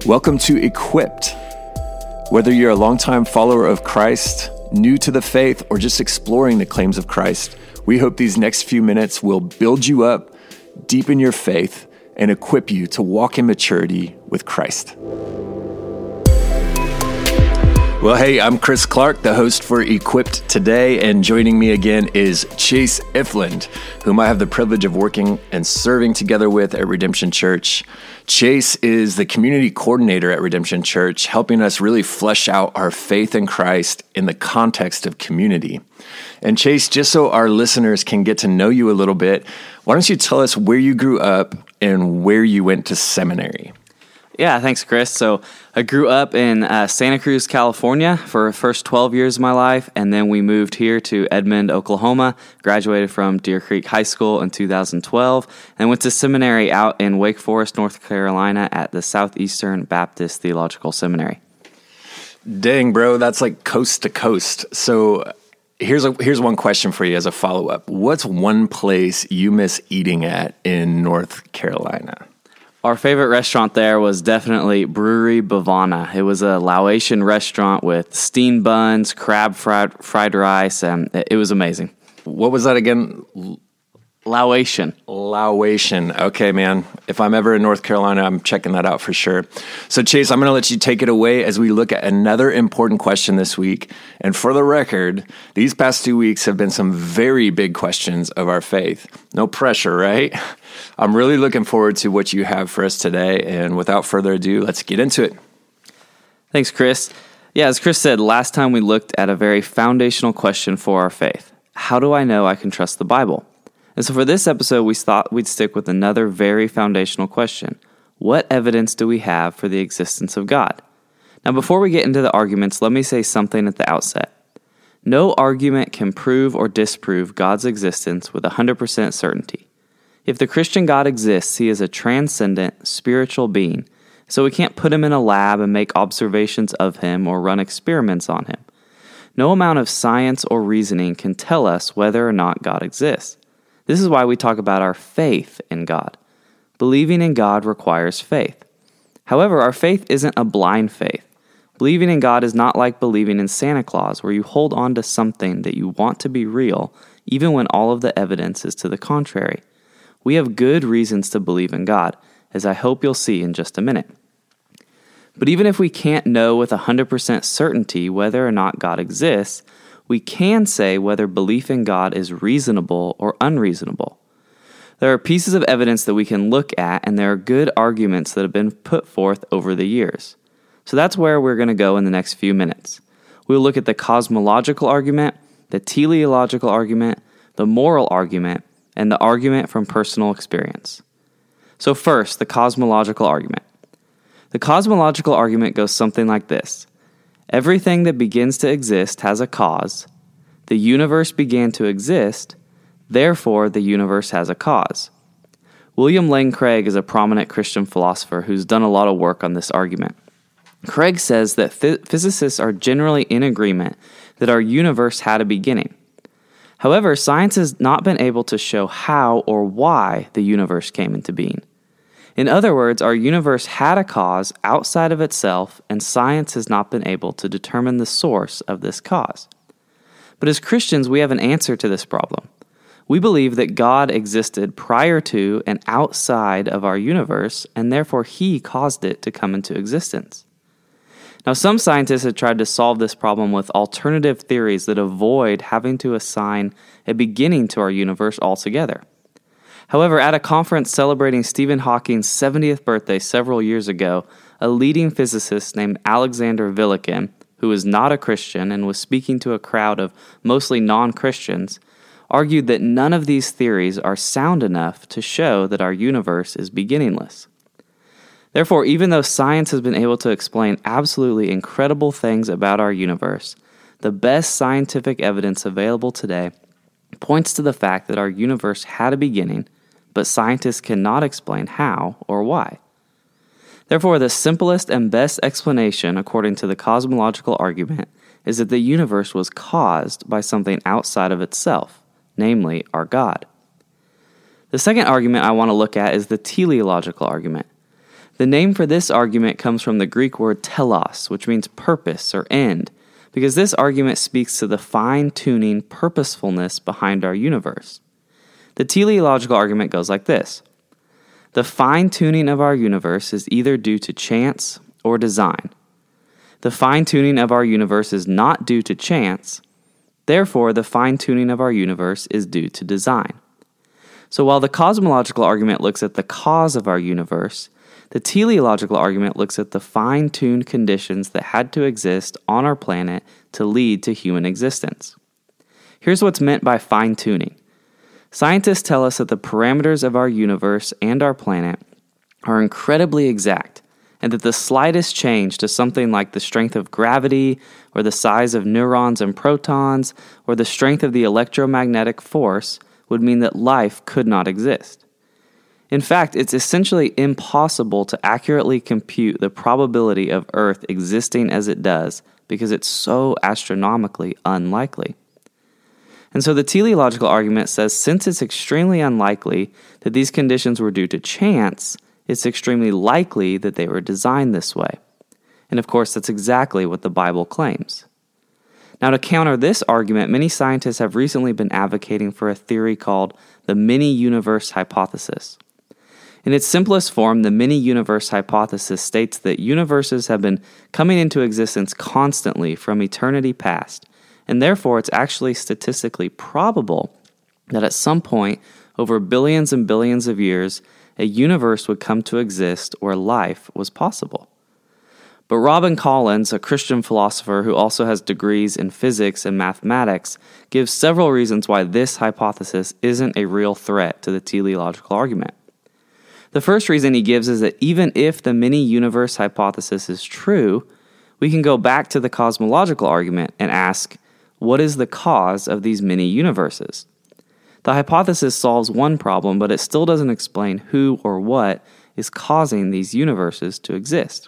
Welcome to Equipped. Whether you're a longtime follower of Christ, new to the faith, or just exploring the claims of Christ, we hope these next few minutes will build you up, deepen your faith, and equip you to walk in maturity with Christ. Well, hey, I'm Chris Clark, the host for Equipped today, and joining me again is Chase Ifland, whom I have the privilege of working and serving together with at Redemption Church. Chase is the community coordinator at Redemption Church, helping us really flesh out our faith in Christ in the context of community. And Chase, just so our listeners can get to know you a little bit, why don't you tell us where you grew up and where you went to seminary? Yeah, thanks, Chris. So I grew up in Santa Cruz, California for the first 12 years of my life, and then we moved here to Edmond, Oklahoma, graduated from Deer Creek High School in 2012, and went to seminary out in Wake Forest, North Carolina at the Southeastern Baptist Theological Seminary. Dang, bro, that's like coast to coast. So here's one question for you as a follow-up. What's one place you miss eating at in North Carolina? Our favorite restaurant there was definitely Brewery Bavana. It was a Laotian restaurant with steamed buns, crab fried rice, and it was amazing. What was that again? Laotian. Okay, man. If I'm ever in North Carolina, I'm checking that out for sure. So, Chase, I'm going to let you take it away as we look at another important question this week. And for the record, these past 2 weeks have been some very big questions of our faith. No pressure, right? I'm really looking forward to what you have for us today. And without further ado, let's get into it. Thanks, Chris. Yeah, as Chris said, last time we looked at a very foundational question for our faith. How do I know I can trust the Bible? And so for this episode, we thought we'd stick with another very foundational question. What evidence do we have for the existence of God? Now, before we get into the arguments, let me say something at the outset. No argument can prove or disprove God's existence with 100% certainty. If the Christian God exists, he is a transcendent, spiritual being, so we can't put him in a lab and make observations of him or run experiments on him. No amount of science or reasoning can tell us whether or not God exists. This is why we talk about our faith in God. Believing in God requires faith. However, our faith isn't a blind faith. Believing in God is not like believing in Santa Claus, where you hold on to something that you want to be real, even when all of the evidence is to the contrary. We have good reasons to believe in God, as I hope you'll see in just a minute. But even if we can't know with 100% certainty whether or not God exists, we can say whether belief in God is reasonable or unreasonable. There are pieces of evidence that we can look at, and there are good arguments that have been put forth over the years. So that's where we're going to go in the next few minutes. We'll look at the cosmological argument, the teleological argument, the moral argument, and the argument from personal experience. So first, the cosmological argument. The cosmological argument goes something like this. Everything that begins to exist has a cause. The universe began to exist, therefore the universe has a cause. William Lane Craig is a prominent Christian philosopher who's done a lot of work on this argument. Craig says that physicists are generally in agreement that our universe had a beginning. However, science has not been able to show how or why the universe came into being. In other words, our universe had a cause outside of itself, and science has not been able to determine the source of this cause. But as Christians, we have an answer to this problem. We believe that God existed prior to and outside of our universe, and therefore he caused it to come into existence. Now, some scientists have tried to solve this problem with alternative theories that avoid having to assign a beginning to our universe altogether. However, at a conference celebrating Stephen Hawking's 70th birthday several years ago, a leading physicist named Alexander Villekin, who is not a Christian and was speaking to a crowd of mostly non-Christians, argued that none of these theories are sound enough to show that our universe is beginningless. Therefore, even though science has been able to explain absolutely incredible things about our universe, the best scientific evidence available today points to the fact that our universe had a beginning, but scientists cannot explain how or why. Therefore, the simplest and best explanation, according to the cosmological argument, is that the universe was caused by something outside of itself, namely our God. The second argument I want to look at is the teleological argument. The name for this argument comes from the Greek word telos, which means purpose or end, because this argument speaks to the fine-tuning purposefulness behind our universe. The teleological argument goes like this. The fine-tuning of our universe is either due to chance or design. The fine-tuning of our universe is not due to chance, therefore the fine-tuning of our universe is due to design. So while the cosmological argument looks at the cause of our universe, the teleological argument looks at the fine-tuned conditions that had to exist on our planet to lead to human existence. Here's what's meant by fine-tuning. Scientists tell us that the parameters of our universe and our planet are incredibly exact, and that the slightest change to something like the strength of gravity, or the size of neurons and protons, or the strength of the electromagnetic force would mean that life could not exist. In fact, it's essentially impossible to accurately compute the probability of Earth existing as it does because it's so astronomically unlikely. And so the teleological argument says since it's extremely unlikely that these conditions were due to chance, it's extremely likely that they were designed this way. And of course, that's exactly what the Bible claims. Now, to counter this argument, many scientists have recently been advocating for a theory called the mini-universe hypothesis. In its simplest form, the mini-universe hypothesis states that universes have been coming into existence constantly from eternity past, and therefore it's actually statistically probable that at some point, over billions and billions of years, a universe would come to exist where life was possible. But Robin Collins, a Christian philosopher who also has degrees in physics and mathematics, gives several reasons why this hypothesis isn't a real threat to the teleological argument. The first reason he gives is that even if the mini-universe hypothesis is true, we can go back to the cosmological argument and ask, what is the cause of these mini-universes? The hypothesis solves one problem, but it still doesn't explain who or what is causing these universes to exist.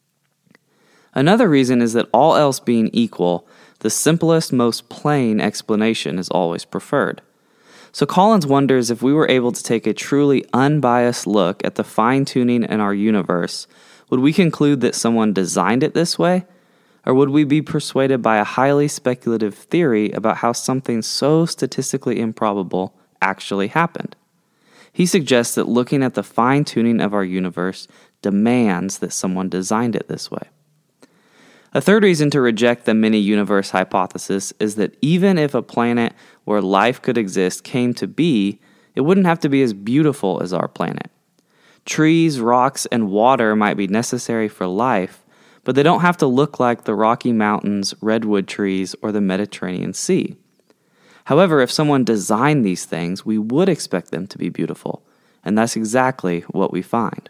Another reason is that all else being equal, the simplest, most plain explanation is always preferred. So Collins wonders if we were able to take a truly unbiased look at the fine-tuning in our universe, would we conclude that someone designed it this way? Or would we be persuaded by a highly speculative theory about how something so statistically improbable actually happened? He suggests that looking at the fine-tuning of our universe demands that someone designed it this way. A third reason to reject the mini-universe hypothesis is that even if a planet where life could exist came to be, it wouldn't have to be as beautiful as our planet. Trees, rocks, and water might be necessary for life, but they don't have to look like the Rocky Mountains, redwood trees, or the Mediterranean Sea. However, if someone designed these things, we would expect them to be beautiful, and that's exactly what we find.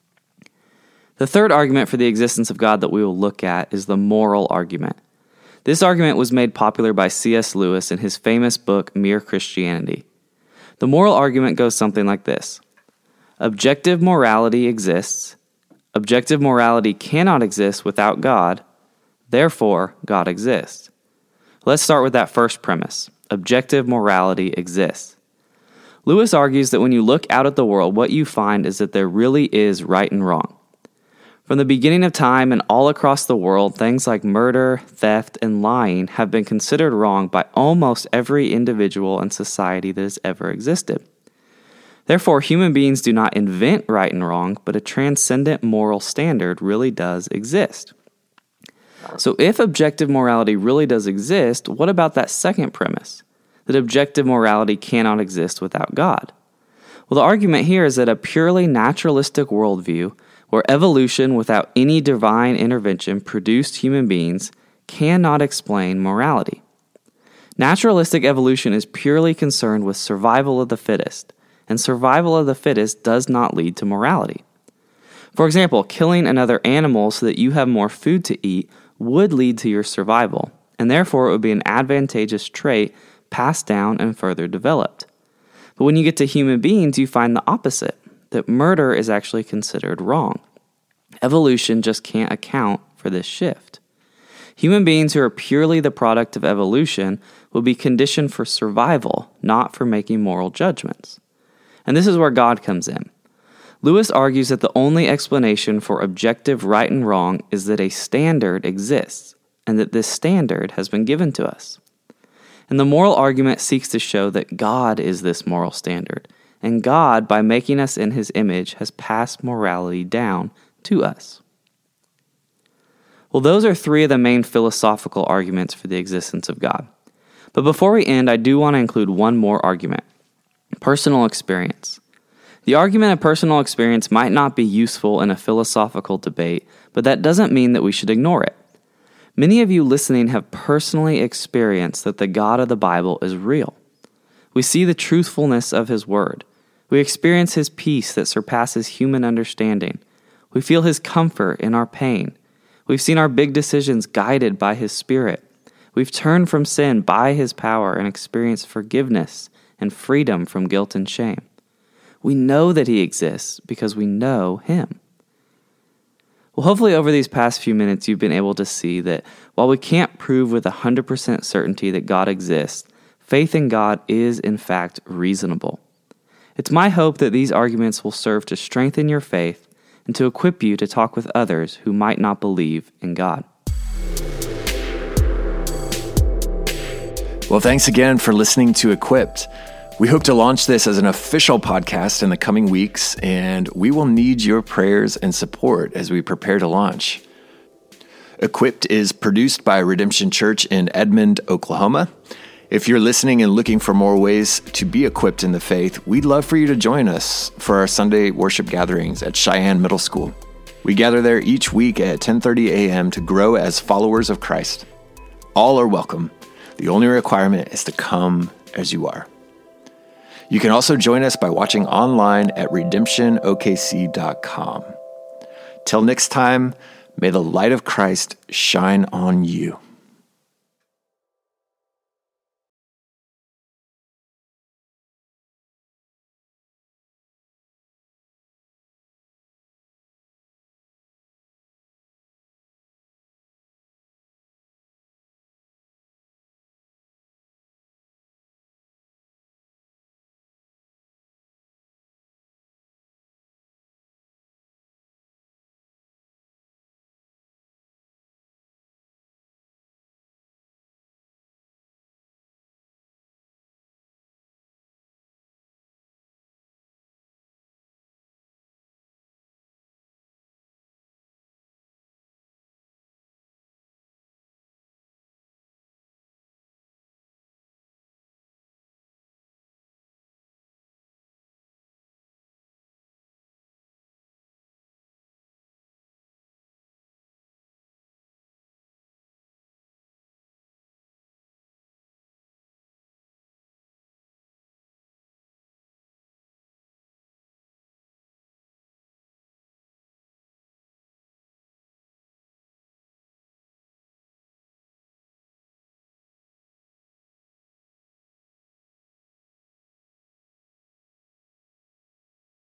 The third argument for the existence of God that we will look at is the moral argument. This argument was made popular by C.S. Lewis in his famous book, Mere Christianity. The moral argument goes something like this. Objective morality exists. Objective morality cannot exist without God. Therefore, God exists. Let's start with that first premise. Objective morality exists. Lewis argues that when you look out at the world, what you find is that there really is right and wrong. From the beginning of time and all across the world, things like murder, theft, and lying have been considered wrong by almost every individual and society that has ever existed. Therefore, human beings do not invent right and wrong, but a transcendent moral standard really does exist. So if objective morality really does exist, what about that second premise, that objective morality cannot exist without God? Well, the argument here is that a purely naturalistic worldview, where evolution without any divine intervention produced human beings, cannot explain morality. Naturalistic evolution is purely concerned with survival of the fittest, and survival of the fittest does not lead to morality. For example, killing another animal so that you have more food to eat would lead to your survival, and therefore it would be an advantageous trait passed down and further developed. But when you get to human beings, you find the opposite, that murder is actually considered wrong. Evolution just can't account for this shift. Human beings who are purely the product of evolution will be conditioned for survival, not for making moral judgments. And this is where God comes in. Lewis argues that the only explanation for objective right and wrong is that a standard exists, and that this standard has been given to us. And the moral argument seeks to show that God is this moral standard, and God, by making us in His image, has passed morality down to us. Well, those are three of the main philosophical arguments for the existence of God. But before we end, I do want to include one more argument: personal experience. The argument of personal experience might not be useful in a philosophical debate, but that doesn't mean that we should ignore it. Many of you listening have personally experienced that the God of the Bible is real. We see the truthfulness of His Word. We experience His peace that surpasses human understanding. We feel His comfort in our pain. We've seen our big decisions guided by His Spirit. We've turned from sin by His power and experienced forgiveness and freedom from guilt and shame. We know that He exists because we know Him. Well, hopefully over these past few minutes, you've been able to see that while we can't prove with 100% certainty that God exists, faith in God is in fact reasonable. It's my hope that these arguments will serve to strengthen your faith and to equip you to talk with others who might not believe in God. Well, thanks again for listening to Equipped. We hope to launch this as an official podcast in the coming weeks, and we will need your prayers and support as we prepare to launch. Equipped is produced by Redemption Church in Edmond, Oklahoma. If you're listening and looking for more ways to be equipped in the faith, we'd love for you to join us for our Sunday worship gatherings at Cheyenne Middle School. We gather there each week at 10:30 a.m. to grow as followers of Christ. All are welcome. The only requirement is to come as you are. You can also join us by watching online at redemptionokc.com. Till next time, may the light of Christ shine on you.